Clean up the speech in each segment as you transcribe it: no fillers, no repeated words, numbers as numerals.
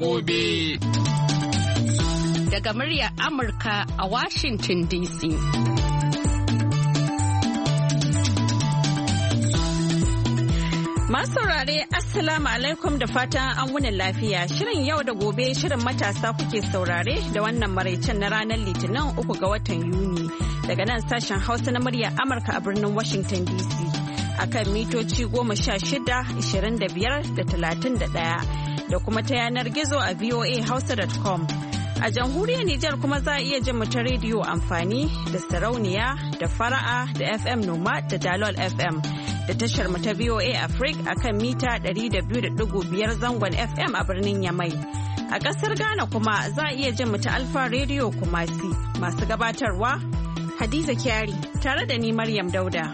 gobe. Daga muryar Amurka a Washington DC. Masu saurare Assalamu alaikum da fatan an wuni lafiya. Shirin yau da gobe shirin matasa kuke saurare da wannan maraicen na ranar Litinin 3 ga watan Yuni daga nan sashen Hausa na muryar Amurka a birnin Washington DC akan mitoci 16, 25 da 31 da kuma ta yanar gizo a voahausa.com. A jamhuriyar Nijar kuma za a iya jin mu ta rediyo amfani da sarauniya da fara'a da FM Noma da Dalol FM. Da tashar mu ta VOA Africa akan mita 200.5 zangon FM a birnin Yamai. A ƙasar Ghana kuma za a iya jin mu ta Alfa Radio Kumasi. Masu gabatarwa Hadiza Kyari tare da ni Maryam Dauda.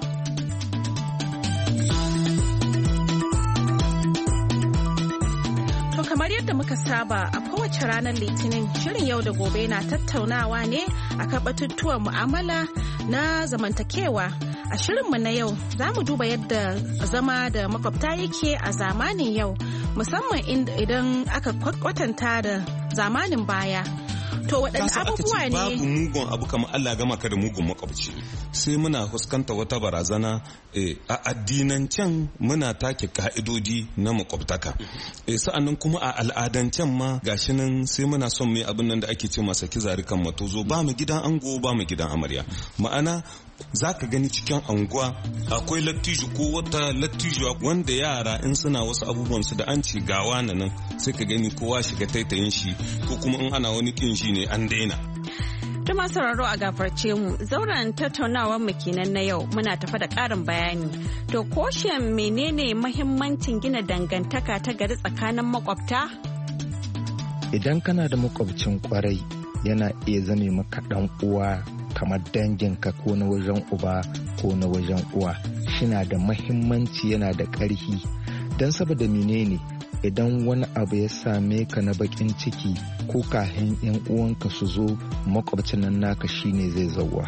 To kamar yadda muka saba a kowace ranar Litinin shirin yau da gobe na tattaunawa ne akan batutuwan mu'amala na zamantakewa. A shirinmu na yau za mu duba yadda zama da makwabta yake a zamanin yau musamman idan aka kwatanta da zamanin baya. To waɗanne abubuwa ne? Babu mugun abu kamar Allah gama ka da mugun makwabci. Sai muna fuskanta wata barazana a addinancen muna take ka'idodi na makwabtaka. Sa'annan kuma a al'adancen ma gashi nan sai muna son mai abin nan da ake ce masa kizari kan matozo ba mu gidan ango ba mu gidan amarya. Ma'ana za ka gani cikin anguwa akwai lattijo ko wata lattijuwa wanda yara in suna wasu abubuwan su da an ci gawa nan sai ka gani kowa shiga taitayin shi ko kuma in ana wani kin shi ne an daina. Tuma sauraro a gafarce mu zauren tattaunawar mu kenan na yau muna tafa da ƙarin bayani. To koshin menene mahimmancin gina dangantaka ta gari tsakanin makwabta? Idan kana da makwabcin kwarai yana iya zame maka dan uwa kamar danginka ko na wajen uba ko na wajen uwa. Shina da mahimmanci yana da ƙarfi don saboda menene idan wani abu ya same ka na bakin ciki ko kahin yan uwanka su zo makwabcin nan naka shine zai zauwa.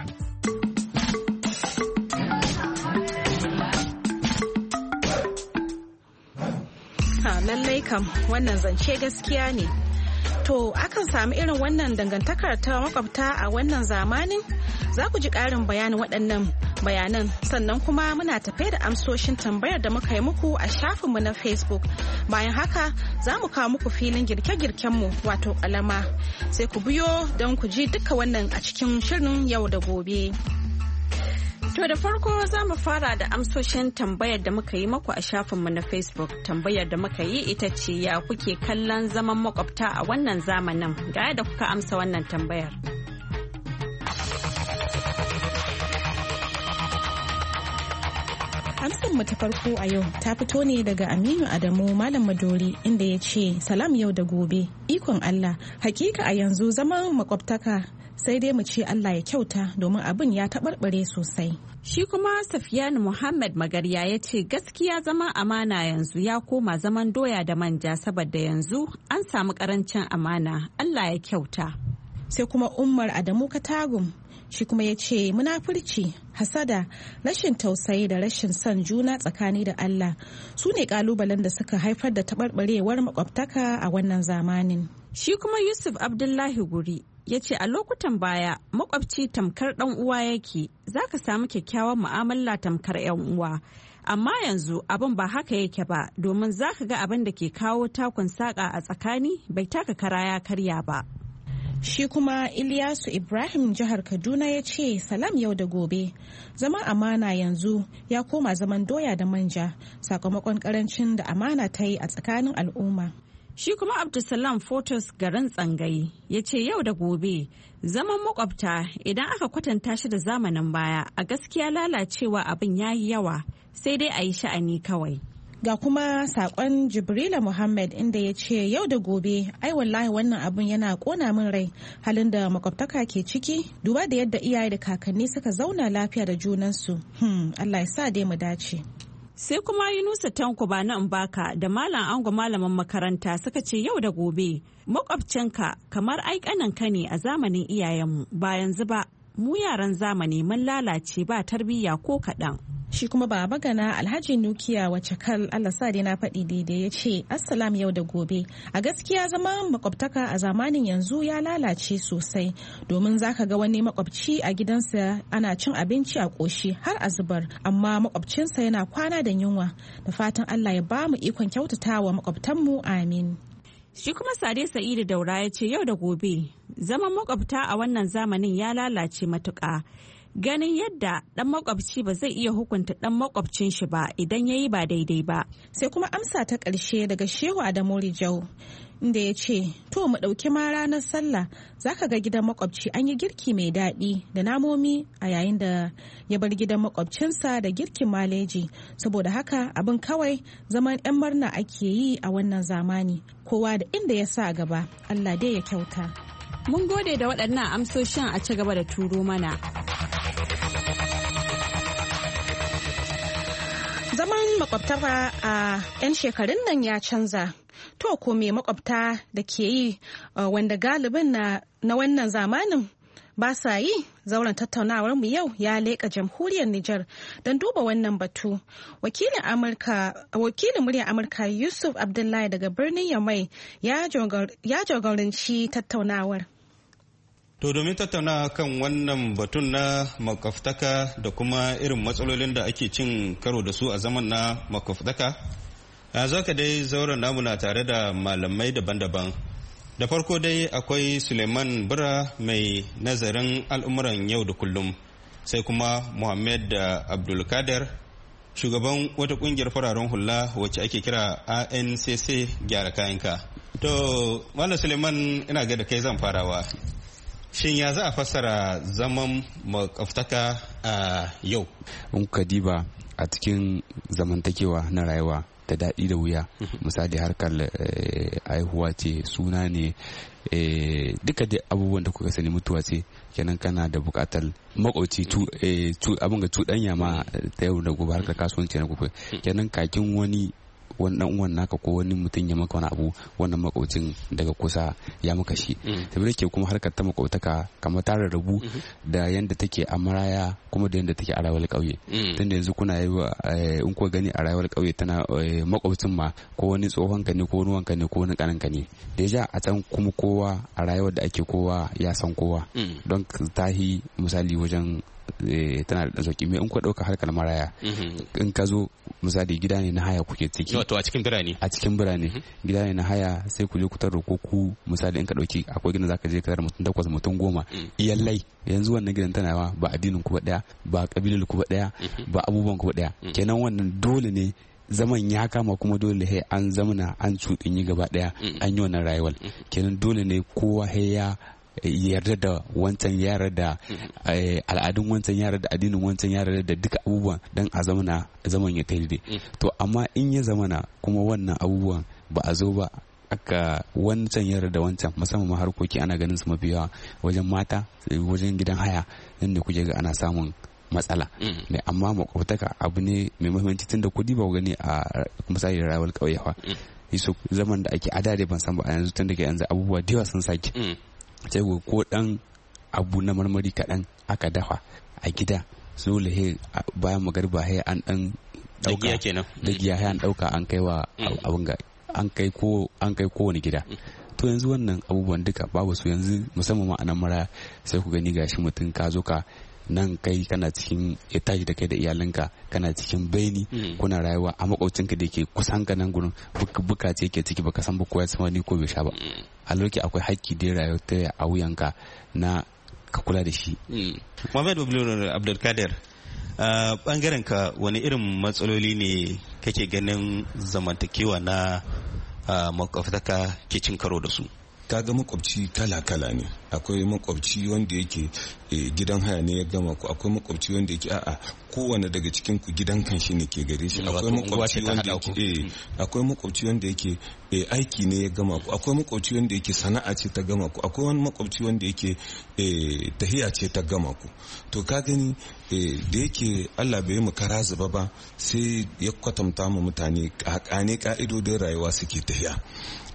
Lallai kam wannan zance gaskiya ne. To akan sami irin wannan dangantakar ta makwabta a wannan zamanin? Za ku ji ƙarin bayanin waɗannan bayanan sannan kuma muna tafe da amsoshin tambayar da muka yi muku a shafinmu na Facebook. Bayan haka za mu kawo muku filin girke-girkenmu wato ƙalama. Sai ku biyo don ku ji duka wannan a cikin shirin yau da gobe. To da farko za mu fara da amsoshin tambayar da muka yi maku a shafinmu na Facebook. Tambayar da muka yi ita ce ya kuke kallon zaman makwabta a wannan zamanin. Ga yadda kuka amsa wannan tambayar. Amsar mu ta farko a yau ta fito ne daga Aminu Adamu Malam Madori inda ya ce salam yau da gobe ikon Allah hakika a yanzu zaman makwabtaka sai dai mu ce Allah ya kyauta domin abin ya taɓarɓare sosai. Shi kuma Safiyanu Muhammad Magarya ya ce gaskiya zaman amana yanzu ya koma zaman doya da manja saboda yanzu an samu karancin amana Allah ya kyauta. Sai kuma Umar Adamu Katagum shi kuma ya ce munafurci, hasada, rashin tausayi da rashin son juna tsakani da Allah su ne kalubalen da suka haifar da taɓarɓarewar makwabtaka a wannan zamanin. Shi kuma Yusuf Abdullahi Guri ya ce a lokutan baya makwabci tamkar ɗan uwa yake za ka samu kyakkyawan mu'amala tamkar 'yan uwa. Amma yanzu abin ba haka yake ba domin za ka ga abin da ke kawo takun saƙa a tsakani bai taka kara ya karya ba. Shi kuma Ilyasu Ibrahim jihar Kaduna ya ce salam yau da gobe zaman amana yanzu ya koma zaman doya da manja sakamakon karancin da amana ta yi a tsakanin al'umma. Shi kuma Abdulsalam Photos garin Tsangayi ya ce yau da gobe zaman makwabta idan aka kwatanta shi da zamanin baya a gaskiya lalacewa abin ya yi yawa sai dai a yi sha'ani kawai. Ga kuma sakon Jibrila Muhammad inda ya ce yau da gobe ai wallahi wannan abun yana kona min rai halin da makwabtaka ke ciki duba da yadda iyaye da kakanni suka zauna lafiya da junansu. Allah ya sa dai mu dace. Sai kuma Yunusa Tanko ba na Mbaka da Malam Ango malaman makaranta suka ce yau da gobe makwabcinka kamar aikaninka ne a zamanin iyayenmu ba yanzu ba mu yaran zamani mun lalace ba tarbiyya ko kaɗan. Shi kuma baba gana Alhaji Nukiya wace kal Allah sa dai na faɗi daidai ya ce assalam yau da gobe. A gaskiya zama makwabtaka a zamanin yanzu ya lalace sosai domin zaka ga wani makwabci a gidansa ana cin abinci a ƙoshi har a zubar amma makwabcinsa yana kwana da yunwa. Da fatan Allah ya ba mu ikon kyautatawa makwabtanmu amin. Shi kuma Sade Sa'idu Daura ya ce yau da gobe zaman makwabta a wannan zamanin ya lalace matuƙa. Ganin yadda ɗan makwabci ba zai iya hukunta ɗan makwabcin shi ba idan ya yi ba daidai ba. Sai kuma amsa ta ƙarshe daga Shehu Adamu Rijau inda ya ce to mu ɗauki ma ranar sallah zaka ga gidan makwabci an yi girki mai daɗi da namomi a yayin da ya bar gidan makwabcinsa da girkin maleji. Saboda haka abin kawai zaman 'yan murna ake yi a wannan zamani, kowa da inda ya sa gaba. Allah dai ya kyauta. Mun gode da waɗannan amsoshin, a ci gaba da turo mana. Zaman makwabtaka a 'yan shekarun nan ya canza. To ko me makwabta da ke yi wanda galibin na wannan zamanin ba sa yi? Zauren tattaunawar mu yau ya leƙa jamhuriyar Nijar don duba wannan batu. Wakilin muryar Amurka Yusuf Abdullahi daga birnin Yamai ya jagoranci tattaunawar. To domin tattauna kan wannan batun na makwabtaka da kuma irin matsalolin da ake cin karo da su a zaman na makwabtaka, yanzu haka dai zauren namu na tare da malamai daban-daban. Da farko dai akwai Suleiman Bura mai nazarin al'umuran yau da kullum, sai kuma Muhammad da Abdulkader, shugaban wata kungiyar fararen hula wacce ake kira ANCC gyara kayanka. To Malam Suleiman, ina ga da kai zan farawa. Shin ya za a fassara zaman makwabtaka a yau? In ka diba a cikin zamantakewa na rayuwa da daɗi da wuya, misali harkar aihuwa ce, suna ne, duka da abubuwan da kuka sani, mutuwa ce, kenan kana da buƙatar makwabci abin ga cuɗanya ma ta yau da gobe, harkar kasuwanci na gobe, kenan kakin wani dan uwan naka ko wani mutum ya maka wani abu, wannan makwabcin daga kusa ya maka shi. Saboda ke kuma harkar ta makwabtaka kamar ta rarrabu da yanda take a maraya kuma da yanda take a rayuwar ƙauye. Tunda yanzu kuna yi in ko gani a rayuwar ƙauye tana makwabcin ma ko wani tsohon ka ne ko wani wanka ne ko wani kanan ka ne. Da ya a can kuma kowa a rayuwar da ake kowa ya san kowa. Don tahi misali wajen tana da sauki. Me in ku dauka harkar maraya, in ka zo misali gida ne na haya kuke ciki, wato a cikin birane gida ne na haya, sai ku je ku tarro ko ku misali in ka dauki akwai gidan zaka je ka tarro mutum 8 mutum 10 iyallai. Yanzu wannan gidan tana ba addinin ku ba daya, ba kabilar ku ba daya, ba abubuwan ku ba daya. Kenan wannan dole ne zaman ya kama, kuma dole he an zamana an cuɗinyi gaba daya, an yi wannan rayuwar. Kenan dole ne kowa he ya yarda da wancan, yara da al'adun wancan, yara da addinin wancan, yara da duka abubuwan don a zaman ya daidai. To amma in ya zamana kuma wannan abubuwan ba a zo ba, aka wancan yara da wancan, musamman ma harkoki ana ganin su mafi yawa wajen mata, wajen gidan haya, inda kuke ga ana samun matsala. Amma makwabtaka abu ne mai muhimmanci, tunda kudi ba gani a misali rayuwar ƙauyewa. Yusuf, zaman da ake adade ban san ba a yanzu, tunda ke yanzu abubuwa da yawa sun sake. Sai ko dan abu na marmari kaɗan aka dafa a gida, dole he bayan magariba he an dan dauka da giya he an dauka an kai wa abun ga an kai kowane gida. To yanzu wannan abubuwan duka babu su yanzu, musamman ma a nan mara. Sai ku gani gashi mutum ka zo ka nan, kai kana cikin etaji da kai da iyalanka, kana cikin baini, kuna rayuwa a makwabcinka da ke kusan ka nan gurin, buka ce ke ciki, baka san ba ko ya sama ni ko bai sha ba. A lokacin akwai haƙƙi da rayuwa ta a wuyanka na ka kula da shi. Muhammad Abdulkader, bangaren ka wani irin matsaloli ne kake ganin zamantakewa na makwabtaka ke cin karo da su? Kaga makwabci kala-kala ne. Akwai makwabci wanda yake gidan haya ne ya gama ku, akwai makwabci wanda yake kowane daga cikin ku gidan kan shi ne ke gare shi, akwai makwabci wanda yake aiki ne ya gama ku, akwai makwabci wanda yake sana'a ce ta gama ku, akwai wani makwabci wanda yake tahiya ce ta gama ku. To ka gani da yake Allah bai mu kara zuba ba, sai ya kwatanta mu mutane kakane ka'idodin rayuwa suke tahiya.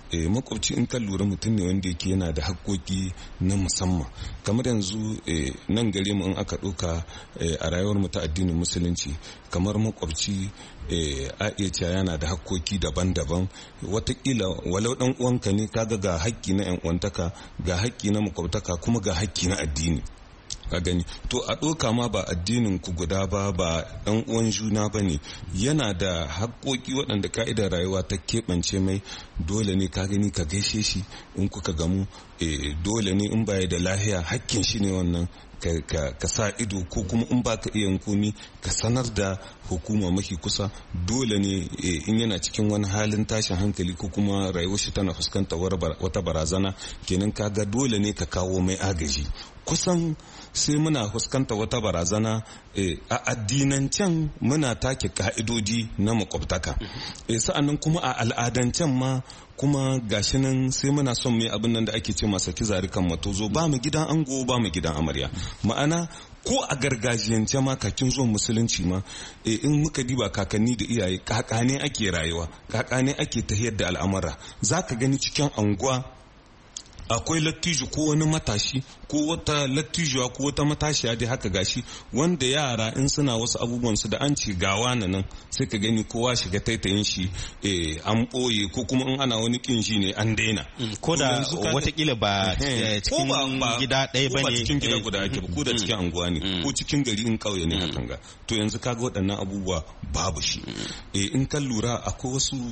makwabci in kan lura mutum ne wanda yake yana da haƙƙoƙi na musamman. Kamar yanzu nan gare mu in aka ɗauka a rayuwar mu ta addinin musulunci, kamar makwabci a iya cewa yana da haƙƙoƙi daban-daban. Watakila walau ɗan uwanka ne, kaga ga haƙƙi na ƴan uwantaka, ga haƙƙi na makwabtaka, kuma ga haƙƙi na addini. Ka gani, to a ɗoka ma ba addinin ku guda ba ɗan uwan juna ba ne, yana da haƙoƙi waɗanda ka'idar rayuwa ta keɓance mai. Dole ne ka gani ka gaishe shi in kuka gamu, dole ne in baya da lahiya hakkin shi ne wannan ka sa ido, ko kuma in baka iya komi ka sanar da hukuma mafi kusa. Dole ne in yana cikin wani halin tashin hankali ko kuma rayuwar shi tana fuskantar wata barazana, kenan kaga dole ne ka kawo mai agaji. Kusan sai muna fuskanta wata barazana a addinancen muna take ka'idodi na makwabtaka, sa'annan kuma a al'adancen ma kuma gashi nan sai muna son mai abin nan da ake ce masa kizari kan matozo, ba mu gidan ango ba mu gidan amarya. Ma'ana ko a gargajiyance ma kakin zuwan musulunci ma in muka diba kakanni da iyaye, kakane ake rayuwa, kakane ake tahiyar da al'amura. Zaka gani cikin anguwa akwai lattijo ko wani matashi ko wata lattijuwa ko wata matashiya dai haka gashi, wanda yara in suna wasu abubuwan su da an ci gawa nan sai ka gani kowa shiga taitayin shi, an ɓoye, ko kuma in ana wani kin shi ne an daina, ko da watakila ba cikin gida ɗaya ba ne, ko cikin gida guda ake ba, ko da cikin anguwa ne, ko cikin gari in ƙauye ne hakan ga. To yanzu kaga waɗannan abubuwa babu shi. In kan lura akwai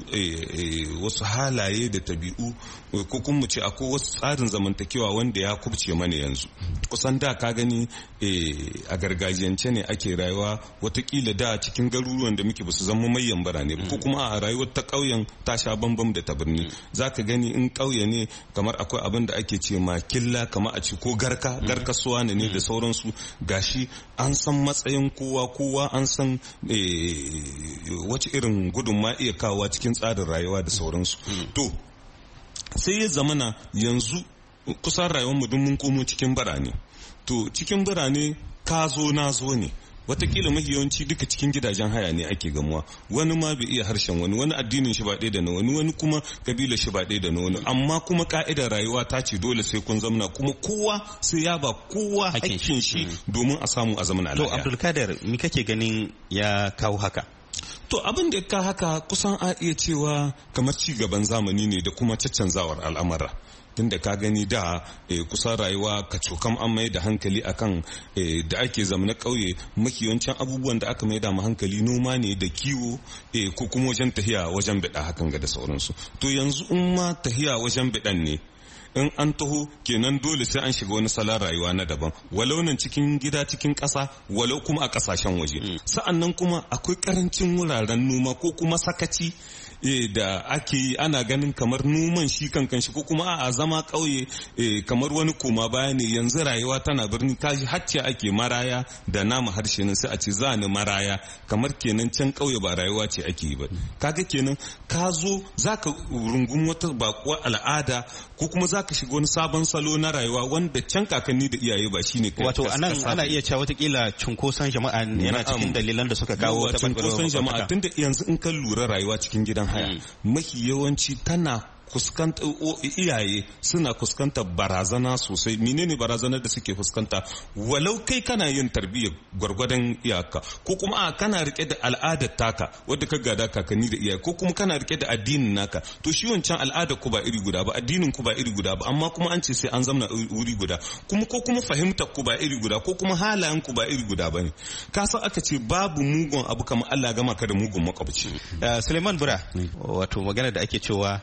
wasu halaye da tabi'u, ko kuma mu ce akwai wasu tsarin zamantakewa wanda ya kubce mana yanzu. Kusan da ka gani a gargajiyance ne ake rayuwa, watakila da cikin garuruwan da muke basu zama mayan birane, ko kuma a rayuwar ta ƙauyen ta sha bambam da ta birni. Za ka gani in ƙauye ne kamar akwai abin da ake ce ma killa, kamar a ce ko garkasuwa ne da sauransu. Gashi an san matsayin kowa an san wace irin gudunma iya kawowa cikin tsarin rayuwa da sauransu. To sai ya zamana yanzu kusan rayuwar mu mun komo cikin birane. To cikin birane ka zo na zo ne, watakila mafi yawanci duka cikin gidajen haya ne ake gamuwa. Wani ma bai iya harshen wani addinin shi ba ɗaya da na wani kuma kabila shi ba ɗaya da na wani, amma kuma ka'idar rayuwa ta ce dole sai kun zamana, kuma kowa sai ya ba kowa hakkin shi domin a samu a zamana lafiya. To Abdulkadir, me kake ganin ya kawo haka? To abin da ka haka kusan a iya cewa kamar ci gaban zamani ne da kuma caccanzawar al'amara. Tunda ka gani da kusan rayuwa ka cokam an mai da hankali akan da ake zama na ƙauye, makiyancin abubuwan da aka mai da hankali noma ne da kiwo, ko kuma wajen tahiya wajen biɗa hakan ga da sauransu. To yanzu in ma tahiya wajen biɗan ne, in an taho kenan dole sai an shiga wani salon rayuwa na daban, walau nan cikin gida cikin ƙasa, walau kuma a ƙasashen waje. Sa'annan kuma akwai ƙarancin wuraren noma ko kuma sakaci da ake yi, ana ganin kamar noman shi kankan shi, ko kuma a zama ƙauye kamar wani koma baya ne. Yanzu rayuwa tana birni, kaji hacce ake maraya da nama harshe nan sai a ce za ni maraya, kamar kenan can ƙauye ba rayuwa ce ake yi ba. Kaga kenan ka zo zaka rungum wata bakuwar al'ada, ko kuma zaka shiga wani sabon salo na rayuwa wanda can kakanni da iyaye ba shine kai. Wato anan ana iya cewa watakila cunkoson jama'a yana cikin dalilan da suka kawo cunkoson jama'a. Tunda yanzu in kan lura rayuwa cikin gidan haya, mafi yawanci tana fuskanta, iyaye suna fuskantar barazana sosai. Menene barazanar da suke fuskanta? Walau kai kana yin tarbiyyar gwargwadon iyaka, ko kuma kana rike da al'adar taka wadda ka gada kakanni da iyaye, ko kuma kana rike da addinin naka. To shi wancan al'adar ku ba iri guda ba, addinin ku ba iri guda ba, amma kuma an ce sai an zamna wuri guda, kuma ko kuma fahimtar ku ba iri guda, ko kuma halayen ku ba iri guda bane. Ka san aka ce babu mugun abu kamar Allah gama ka da mugun makwabci. Suleiman Bura, wato magana da ake cewa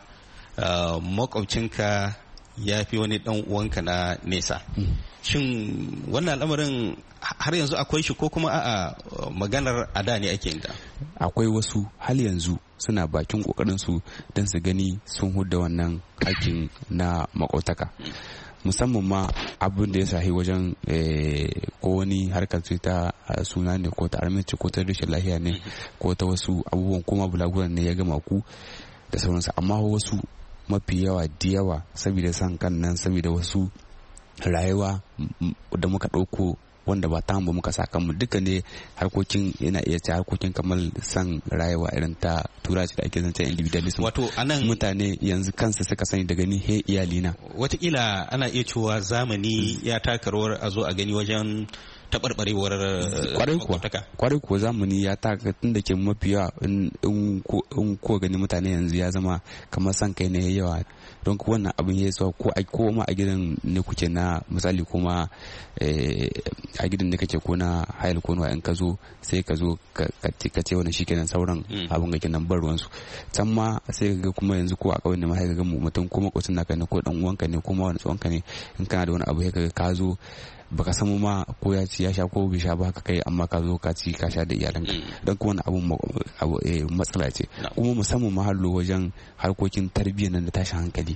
makwabcinka ya fi wani dan uwanka na nesa. Shin wannan al'amarin har yanzu akwai shi, ko kuma a'a maganar ada ne ake yin ta? Akwai wasu hal yanzu suna bakin kokarin su don su gani sun hudda wannan hakkin na makwabtaka, musamman ma abin da ya sahi wajen ko wani harkar ta suna ne, ko ta arminci, ko ta rashin lahiya ne, ko ta wasu abubuwan, kuma bulaguran ne ya gama ku da sauransu. Amma wasu mafi yawa da yawa saboda san kan nan, saboda wasu rayuwa da muka ɗauko wanda ba ta ba muka sa kanmu duka ne harkokin yana iya ce harkokin kamar san rayuwa irin ta turaci da ake zance individualism. Wato anan mutane yanzu kansu suka sani da gani he iyalina. Watakila ana iya cewa zamani ya taka rawar a zo a gani wajen taɓarɓarewar kwarai kuwa zamani ya taka tun da ke mafi yawa in ko gani mutane yanzu ya zama kamar san kai ne yawa don wannan abin ya zuwa ko ma a gidan ne kuke na misali kuma a gidan ne kake ko na hayal ko na in ka zo sai ka zo ka ce wani shikenan sauran abin ga kenan bar ruwansu can ma sai ga kuma yanzu ko a kawai ne ma sai ga mutum ko makwacin naka ne ko dan uwanka ne ko ma wani tsohonka ne in kana da wani abu sai ka zo baka samu ma ko ya ci ya sha ko bai sha ba haka kai amma ka zo ka ci ka sha da iyalanka don kuma wani abu matsala ce kuma musamman mahallo wajen harkokin tarbiyyar nan da tashin hankali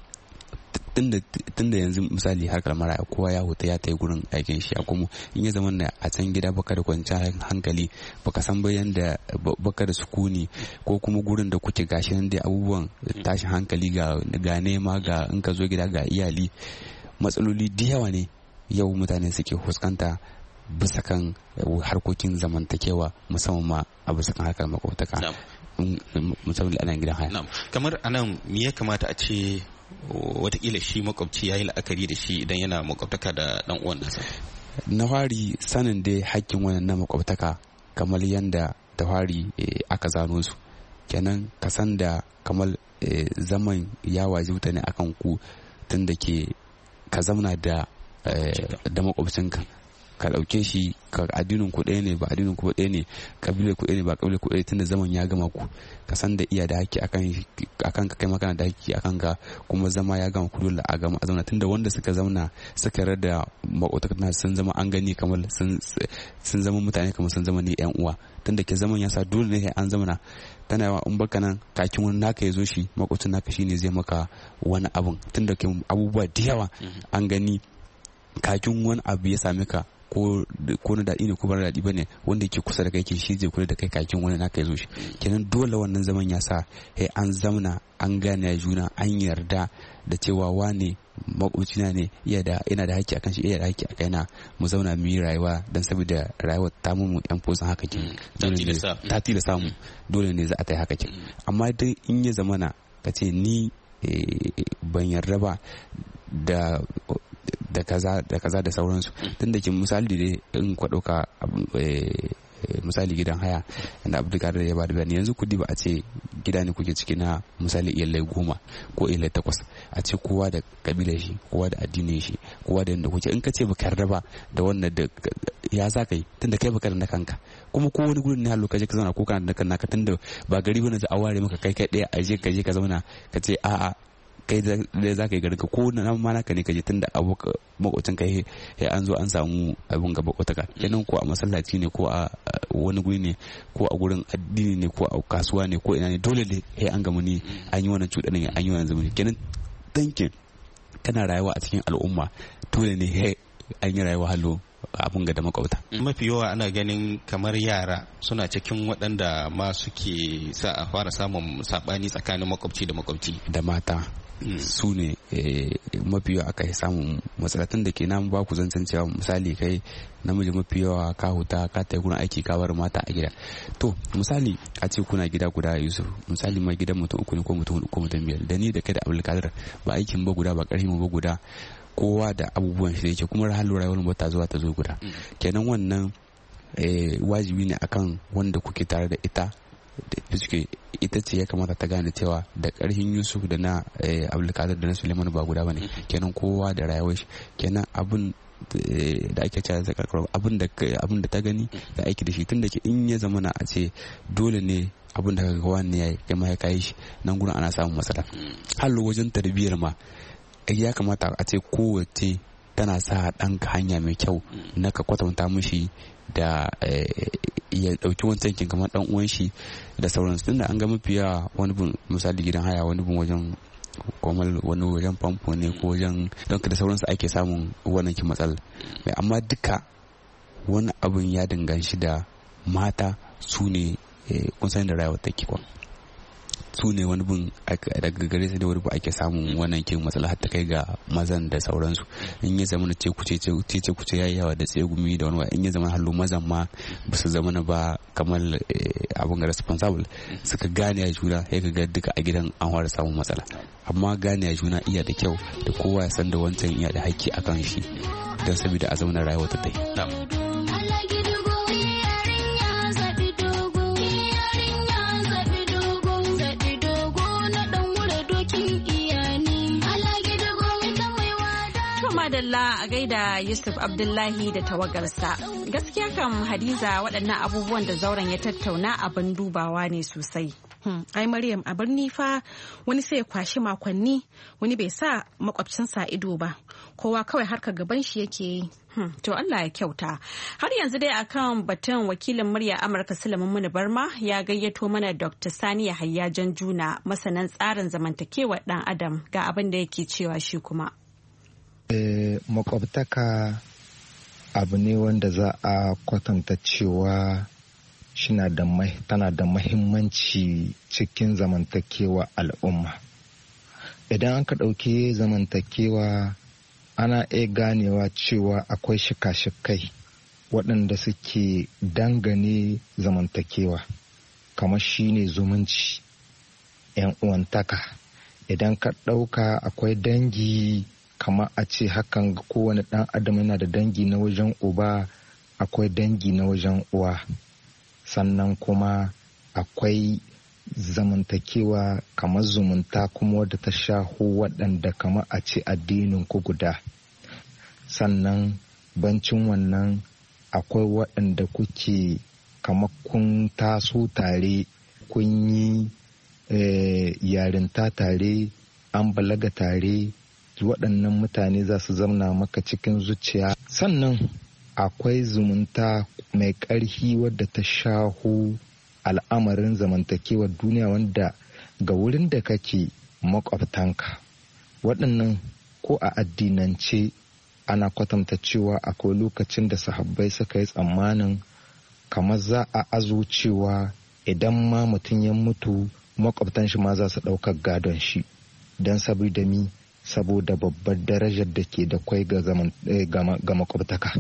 tunda yanzu misali harkar maraya kowa ya huta ya ta yi gurin aikin shi kuma in ya zama a can gida baka da kwanciyar hankali baka san bayan da baka da sukuni ko kuma gurin da kuke gashi nan da abubuwan tashin hankali ga nema ga in ka zo gida ga iyali matsaloli da yawa ne yau mutane suke fuskanta bisa kan harkokin zamantakewa musamman ma a bisa kan harkar makwabtaka musamman ana gidan haya. Kamar anan me ya kamata a ce watakila shi makwabci ya yi la'akari da shi idan yana makwabtaka da dan uwan nasa? Na fari sanin dai hakkin wannan na makwabtaka kamar yanda da fari aka zano su kenan ka san da kamar zaman ya wajibta ne akan ku tun da ke ka zamana da makwabcinka ka dauke shi ka addinin ku ɗaya ne ba addinin ku ɗaya ne kabilar ku ɗaya ne ba kabilar ku ɗaya tunda zaman ya gama ku ka san da iya da haƙƙi akan ka kai makana da haƙƙi akan ka kuma zama ya gama ku dole a gama a zauna tunda wanda suka zauna suka rada makwabtaka sun zama an gani kamar sun zama mutane kamar sun zama ne yan uwa tunda ke zaman ya sa dole ne an zamana tana yawa in baka nan kakin wani naka ya zo shi makwabcin naka shine zai maka wani abun tunda ke abubuwa da yawa an gani kakin wani abu ya same ka ko na daɗi ne ko ba daɗi ba ne wanda ke kusa da kai ke shi zai kula da kai kakin wani naka ya zo shi kenan dole wannan zaman ya sa an zamna an gane juna an yarda da cewa wane makwabcina ne yana da haƙƙi akan shi iya da haƙƙi a kaina mu zauna mu yi rayuwa don saboda rayuwar ta mu yan fosan haka ke ta tilasta mu dole ne za a ta yi haka ke amma dai in ya zamana ka ce ni ban yarda ba da kaza da sauransu tun da ke misali dai in kwa ɗauka misali gidan haya da abdulkadir ya bada bayani yanzu kudi ba a ce gida ne kuke ciki na misali iyalai 10 ko iyalai 8 a ce kowa da kabilar shi kowa da addinin shi kowa da yadda kuke in ka ce baka yarda ba da wannan da ya za ka yi tun da kai baka da na kanka kuma ko wani gurin ne hallo ka je ka zauna ko kana da naka tun da ba gari bane za a ware maka kai ɗaya a je ka zauna ka ce a'a kai da za ka yi garinka ko na ma naka ne ka je tun da makwacin kai ya an zo an samu abin gaba kwataka kenan ko a masallaci ne ko a wani guri ne ko a gurin addini ne ko a kasuwa ne ko ina ne dole ne ya an gamu ne an yi wannan cuɗanin an yi wannan zamani kenan tankin kana rayuwa a cikin al'umma dole ne an yi rayuwa hallo abun ga da makwabta. Mafi yawa ana ganin kamar yara suna cikin waɗanda ma suke sa a fara samun saɓani tsakanin makwabci da makwabci. Da mata su ne mafi yawa aka yi samun matsalatun da ke nan ba ku zancen cewa misali kai namiji mafi yawa ka huta ka ta gurin aiki ka bar mata a gida. To misali a ce kuna gida guda Yusuf misali mai gidan mutum 3 ne ko mutum 4 ko mutum 5 da ni da kai da Abdulkadir ba aikin ba guda ba ƙarfi mu ba guda kowa da abubuwan shi da yake kuma halin rayuwar ba ta zuwa ta zo guda kenan wannan wajibi ne akan wanda kuke tare da ita da suke ita ce ya kamata ta gane cewa da karhin Yusuf da na Abdulkadir da na Suleiman ba guda bane kenan kowa da rayuwar shi kenan abun da ake cewa da karkar abun da ta gani da aiki da shi tun da ke in ya zama na a ce dole ne abun da kaga wani yayi kai ma ya kai shi nan gurin ana samun matsala hallo wajen tarbiyyar ma ya kamata a ce kowace tana sa ɗanka hanya mai kyau na ka kwatanta mishi da ya ɗauki wancan kin kamar ɗan uwan shi da sauransu tunda an ga mafiya wani bin misali gidan haya wani bin wajen komal wani wajen famfo ne ko wajen don da sauransu ake samun wannan kin matsala mai amma duka wani abin ya danganci da mata su ne kun san da rayuwar take kwa su ne wani bin daga gare su ne wani bin ake samun wannan kin matsala har ta kai ga mazan da sauransu. In ya zama na ce kuce yayi yawa da tsegumi da wani in ya zama hallo mazan ma ba su zama na ba kamar abin responsible suka gane a juna sai ka ga duka a gidan an fara samun matsala. Amma gane a juna iya da kyau da kowa ya san da wancan iya da haƙƙi akan shi don saboda a zauna rayuwa ta tai. Madalla a gaida Yusuf Abdullahi da tawagarsa. Gaskiya kam Hadiza waɗannan abubuwan da zauren ya tattauna abin dubawa ne sosai. Ai Maryam, a birni fa wani sai ya kwashi makonni, wani bai sa makwabcinsa ido ba, kowa kawai harka gaban shi yake yi. To Allah ya kyauta. Har yanzu dai akan batun wakilin murya Amurka Sulaiman Muni Barma ya gayyato mana Dr. Sani Yahaya Janjuna, masanan tsarin zamantakewar ɗan Adam, ga abin da yake cewa shi kuma. Makwabtaka abu ne wanda za a kwatanta cewa tana da mahimmanci cikin zamantakewa al'umma. Idan an ka ɗauki zamantakewa ana iya ganewa cewa akwai shika-shikai waɗanda suke dangane zamantakewa, kamar shine zumunci, 'yan uwantaka. Idan ka ɗauka akwai dangi, kama a ce hakan ga kowane ɗan adam yana da dangi na wajen uba, akwai dangi na wajen uwa. Sannan kuma akwai zamantakewa kamar zumunta kuma wadda ta shaho waɗanda kama a ce addinin ku guda. Sannan bancin wannan akwai waɗanda kuke kama kun taso tare, kun yi yarinta tare, an balaga tare, waɗannan mutane za su zamna maka cikin zuciya. Sannan akwai zumunta mai ƙarfi wadda ta shaho al'amarin zamantakewar duniya, wanda ga wurin da kake makwabtanka. Waɗannan ko a addinance ana kwatanta cewa akwai lokacin da sahabbai suka yi tsammanin kamar za a azo cewa idan ma mutum ya mutu makwabtan shi ma za su ɗaukar gadon shi, don saboda babbar darajar da ke da kwai ga makwabtaka.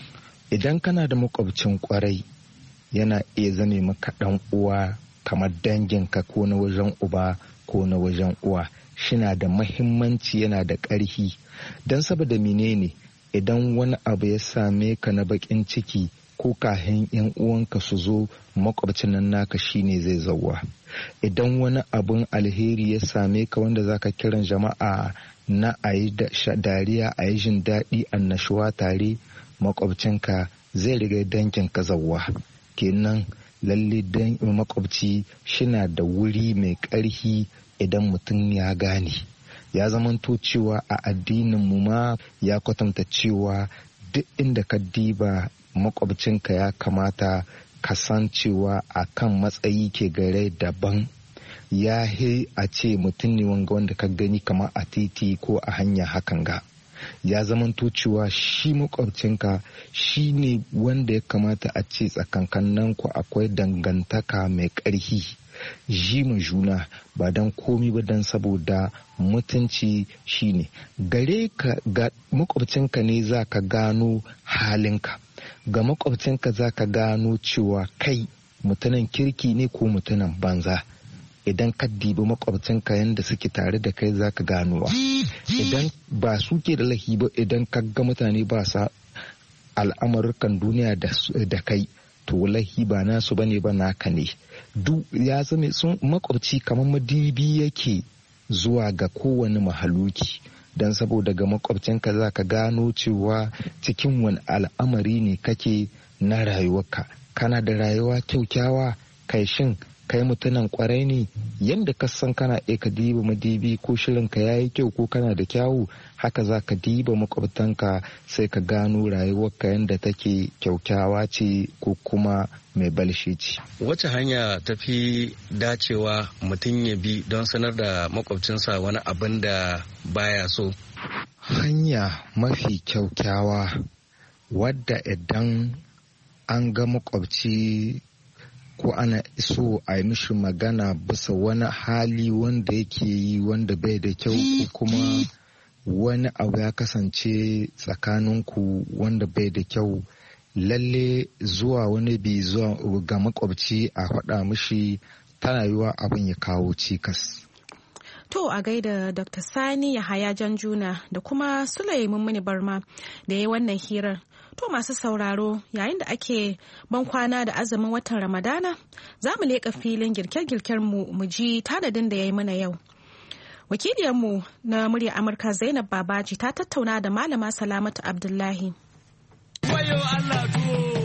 Idan kana da makwabcin kwarai yana iya zame maka ɗan uwa kamar danginka ko na wajen uba ko na wajen uwa. Shina da mahimmanci, yana da ƙarfi, don saboda menene idan wani abu ya same ka na baƙin ciki ko kahin 'yan uwanka su zo, makwabcin nan naka shine zai zauwa. Idan wani abun alheri ya same ka wanda zaka kiran jama'a na a yi dariya, a yi jin daɗi, annashuwa tare, makwabcinka zai riga dangin ka zauwa. Kenan lalle dan makwabci shina da wuri mai ƙarfi idan mutum ya gane. Ya zamanto cewa a addinin mu ma ya kwatanta cewa duk inda ka diba makwabcinka ya kamata ka san cewa a kan matsayi ke gare daban. Ya a ce mutum ne wanda ka gani kama a titi ko a hanya hakan ga. Ya zamanto cewa shi makwabcinka shi ne wanda ya kamata a ce tsakankanin ku akwai dangantaka mai ƙarfi, ji ma juna, ba don komi ba don saboda mutunci. shi ne gare ka, ga makwabcinka ne za ka gano halinka, ga makwabcinka za ka gano cewa kai mutumin kirki ne ko mutumin banza. Idan ka dibi makwabcinka yadda suke tare da kai za ka ganowa. Idan ba su ke da lahi ba, idan ka ga mutane ba sa al'amurkan duniya da kai, to lahi ba nasu bane ba naka ne. Duk ya zama sun makwabci kamar madibi yake zuwa ga kowane mahaluki, don saboda ga makwabcinka za ka gano cewa cikin wani al'amari ne kake na rayuwarka. Kana da rayuwa kyaukyawa, kai shin kai mutumin kwarai ne? Yadda ka san kana ka diba madibi ko shirinka ya yi kyau ko kana da kyawu, haka za ka diba makwabtanka sai ka gano rayuwarka yadda take kyaukyawa ce ko kuma mai balshe ce. Wace hanya tafi dacewa mutum ya bi don sanar da makwabcinsa wani abin da baya so? Hanya mafi kyaukyawa wadda idan an ga makwabci ko ana so a yi mishi magana bisa wani hali wanda yake yi wanda bai da kyau ko kuma wani abu ya kasance tsakaninku wanda bai da kyau, lalle zuwa wani bi zuwa ga makwabci a faɗa mishi tana yiwa abin ya kawo cikas. To a gaida Dr. Sani Yahaya Janjuna da kuma Sulaiman Muni Barma da ya yi wannan hirar. To masu sauraro, yayin da ake ban kwana da azumin watan Ramadana, za mu leƙa filin girke-girken mu ji tanadin da ya yi mana yau. Wakiliyarmu na murya Amurka Zainab Babaji ta tattauna da Malama Salamatu Abdullahi. Wayo Allah tuwo.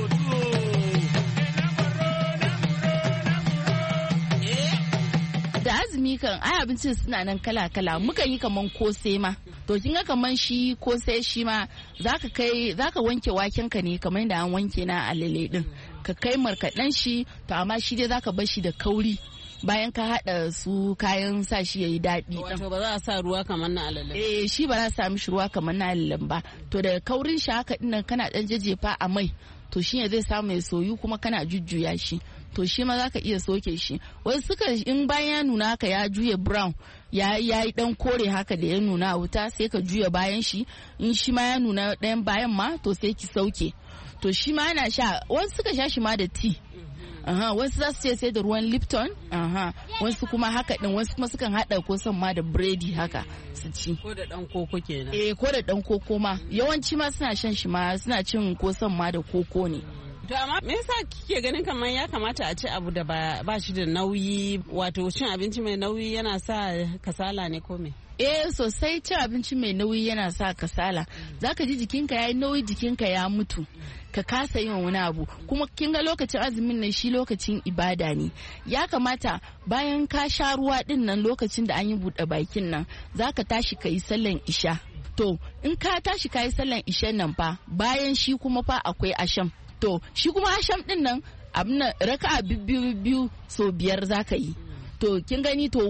Da azumi kan ai abincin suna nan kala-kala, mukan yi kaman kose ma. To kin ga kaman shi kose shi ma zaka wanke waken ka ne kamar yadda an wanke na alale din. Ka kai markaɗen shi, to amma shi dai zaka bar shi da kauri. Bayan ka haɗa su kayan sa shi yayi daɗi. Wato ba za a sa ruwa kamar na alalen. Shi ba za a sa mishi ruwa kamar na alalen ba. To daga kaurin shi haka dinnan kana dan jajjefa a mai. To shi ne zai samu ya soyu kuma kana jujjuya shi. To shi ma za ka iya soke shi. Wasu suka in bayan ya nuna haka ya juya brown ya yi dan kore haka da ya nuna a wuta sai ka juya bayan shi. In shi ma ya nuna ɗayan bayan ma to sai ki sauke. To shi ma ana sha, wasu suka sha shi ma da tea. Wasu za su ce sai da ruwan Lipton, wasu kuma haka din, wasu kuma sukan hada kosan ma da biredi haka su ci. Ko da dan koko kenan. Ko da dan koko ma. Yawanci ma suna shan shi ma, suna cin kosan ma da koko ne. To amma me yasa kike ganin kamar ya kamata a ci abu da ba shi da nauyi, wato cin abinci mai nauyi yana sa kasala ne ko me? Sosai cin abinci mai nauyi yana sa kasala. Zaka ji jikinka yayi nauyi, jikinka ya mutu. Ka kasa yin wani abu, kuma kin ga lokacin azumin nan shi lokacin ibada ne. Ya kamata bayan ka sha ruwa din nan lokacin da an yi buɗe bakin nan zaka tashi ka yi sallan isha. To in ka tashi ka yi sallan ishan nan fa bayan shi kuma fa akwai asham. To shi kuma asham din nan abin raka'a biyu so 5 zaka yi. To kin gani, to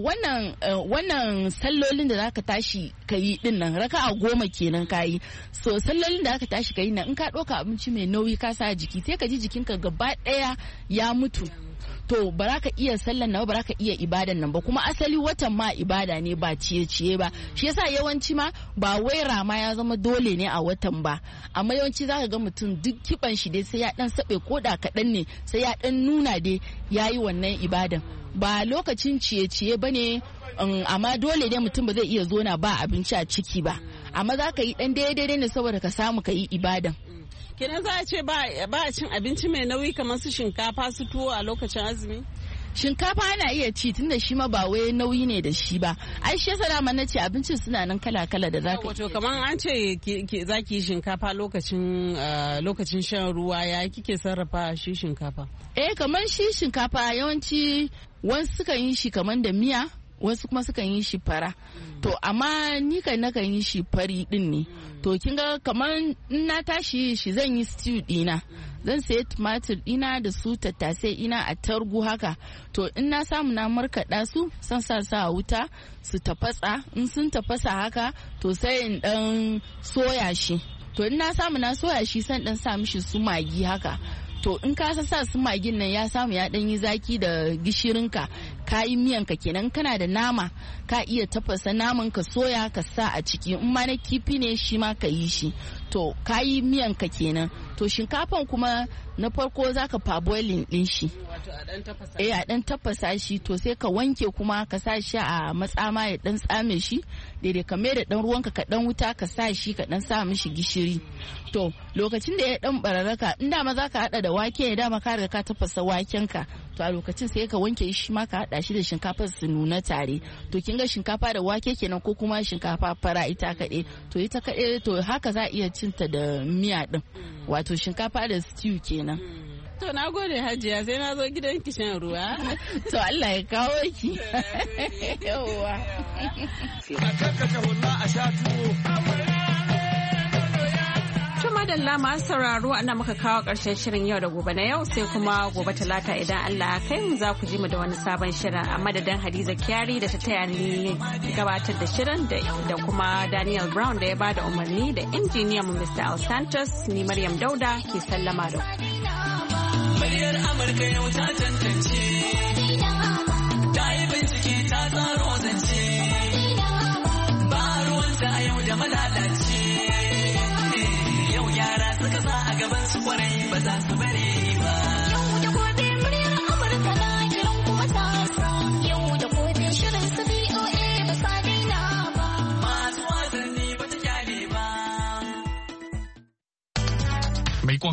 wannan sallolin da zaka tashi ka yi din nan raka'a 10 kenan ka yi. So sallolin da zaka tashi ka yi nan in ka ɗauka abinci mai nauyi ka sa jiki sai ka ji jikinka gaba ɗaya ya mutu. To ba za ka iya sallan nan ba za ka iya ibadan nan ba, kuma asali watan ma ibada ne ba ciye-ciye ba. Shi yasa yawanci ma ba wai rama ya zama dole ne a watan ba, amma yawanci za ka ga mutum duk kiban shi dai sai ya dan sabe koda kaɗan ne, sai ya dan nuna dai ya yi wannan ibadan. Ba lokacin ciye-ciye ba ne, amma dole ne mutum ba zai iya zona ba abinci a ciki ba, amma za ka yi dan daidai ne saboda ka samu ka yi ibadan. Kenan za a ce ba a cin abinci mai nauyi kamar su shinkafa su tuwo a lokacin azumi? Shinkafa ana iya ci tunda shi ma ba wai nauyi ne da shi ba. Ai shi yasa dama nace abincin suna nan kala-kala da zaka. Wato kamar an ce zaki yi shinkafa lokacin shan ruwa, ya kike sarrafa shi shinkafa? Kamar shi shinkafa yawanci wasu sukan yi shi kamar da miya, wasu kuma sukan yi shi fara. To amma ni kan nakan yi shi fari din ne. To kin ga kamar in na tashi shi zan yi stew dina, zan sayi tumatir dina da su tattasai ina a targu haka. To in na samu na markaɗa su san sa a wuta su tafasa, in sun tafasa haka to sai in dan soya shi. To in na samu na soya shi san dan sa mishi su magi haka. To in ka sa su magin nan ya samu ya dan yi zaki da gishirinka, ka yi miyanka kenan. Kana da nama ka iya tafasa naman ka soya ka sa a ciki, in ma na kifi ne shi ma ka yi shi. To ka yi miyanka kenan. To shinkafan kuma na farko zaka parboiling din shi, a dan tafasa shi. To sai ka wanke kuma ka sa shi a matsama ya dan tsame shi daidai, ka mai da dan ruwanka ka dan wuta ka sa shi ka dan sa mishi gishiri. To lokacin da ya dan bararraka, in dama zaka hada da wake ya dama ka riga ka tafasa waken ka, to a lokacin sai ka wanke shi ma ka hada shi da shinkafar su nuna tare. To kin ga shinkafa da wake kenan, ko kuma shinkafa fara ita kaɗai. To ita kaɗai to haka za a iya cinta da miya din, wato shinkafa da stew kenan. To na gode Hajiya, sai na zo gidan ki shan ruwa. To Allah ya kawo ki. Yawwa. A kakkata hulla a sha tuwo. Madalla masu sauraro ana muka kawo ƙarshen shirin yau da gobe na yau, sai kuma gobe talata idan Allah ya kai mu za ku ji mu da wani sabon shirin. A madadin Hadiza Kyari da ta taya ni gabatar da shirin da kuma Daniel Brown da ya bada umarni da injiniyan mu Mr. Al Santos, ni Maryam Dauda ke sallama da ku. Muryar Amurka yau ta tantance. Ta yi bincike ta tsaro zance. Ba ruwanta a yau da malalace. Yau yara suka sa a gaban su kwarai ba za su bari